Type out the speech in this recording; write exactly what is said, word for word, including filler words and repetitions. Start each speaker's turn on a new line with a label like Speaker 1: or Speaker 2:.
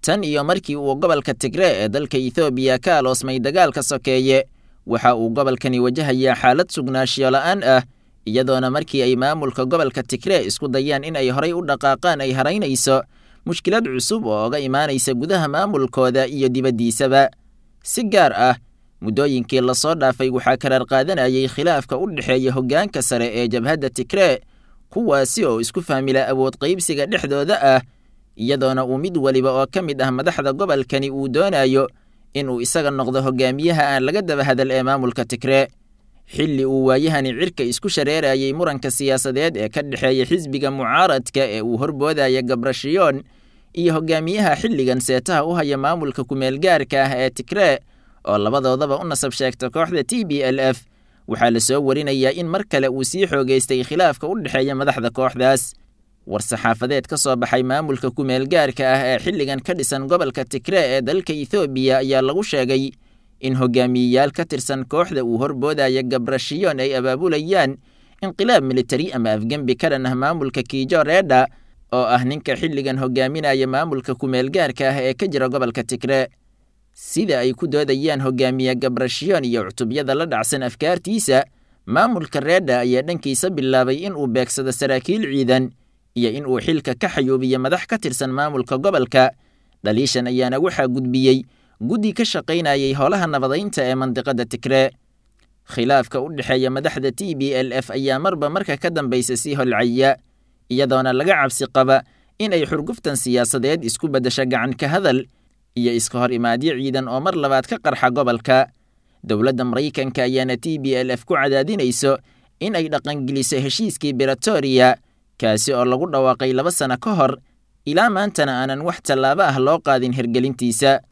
Speaker 1: tan iyo markii uu gobolka Tigray ee dalka Ethiopia ka aloosmay dagaalka sokeeye waxa uu gobolkani wajahayaa xaalad sugnaanshiyo la'aan ah iyadoona markii ay maamulka gobolka Tigray isku dayaan in ay horay u dhaqaaqaan ay haraynayso mushkilad cusub oo uga imaanaysa gudaha maamulkooda iyo dibaddiisaba si gaar ah muddooyinkii la soo dhaafay waxaa karar qaadanayay khilaafka u dhexeeya hoggaanka sare ee jabhadda Tigray kuwaasi oo isku fahmila awood qaybsiga dhexdooda ah iyadoona uu mid waliba oo ka mid ah madaxda gobolkani uu doonayo inuu isaga noqdo hogaamiyaha aan laga daba hadal ee maamulka Tigray xilli uu waayahani cirka isku shareerayay muranka siyaasadeed ee ka dhexeeya xisbiga mucaaradka ee uu horboodaya Gabrashion iyo hogaamiyaha xilligan seetaha u haya maamulka kumeel gaarka ah ee Tigray oo labadoodaba u nasab sheegta kooxda T B L F waxaa la soo warinayaa in mar kale uu sii xoogeystay khilaafka u dhexeeya madaxda kooxdaas war-saxaafadeed ka soo baxay maamulka kumeel gaarka ah ee xilligan ka dhisan gobolka Tigray ee dalka Ethiopia ayaa lagu sheegay in hogaamiyayaal ka tirsan kooxda uu horboodaya Gabrashion ay abaabulayaan inqilaab militari ama afgembi ka dhan ah maamulka Kijo Reda oo ah ninka xilligan hogaaminaya maamulka kumeel gaarka ah ee ka jira gobolka Tigray sida ay ku doodayaan hogaamiye Gabrashion iyo cutubyada la dhacsan afkaartiisa maamulka Reda ayaa dhankiisa bilaabay in uu beegsado saraakiil ciidan iyo in uu xilka ka xayuubiyo madax ka tirsan maamulka gobolka dhaliishan ayaana waxaa gudbiyey guddi ka shaqaynayay howlaha nabadaynta ee mandiqada Tigray khilaafka u dhexeeya madaxda T B L F ayaa marba marka ka dambaysa sii holcaya iyadoona laga cabsi qaba in ay xurguftan siyaasadeed isku bedesho gacan ka hadal iyo iska hor imaadyo ciidan oo mar labaad ka qarxa gobolka dowladda Mareykanka ayaana T B L F ku cadaadinayso in ay dhaqangeliso heshiiskii Pretoria kaasi oo lagu dhawaaqay laba sano ka hor ilaa maantana aanan wax tallaabo ah loo qaadin hirgelintiisa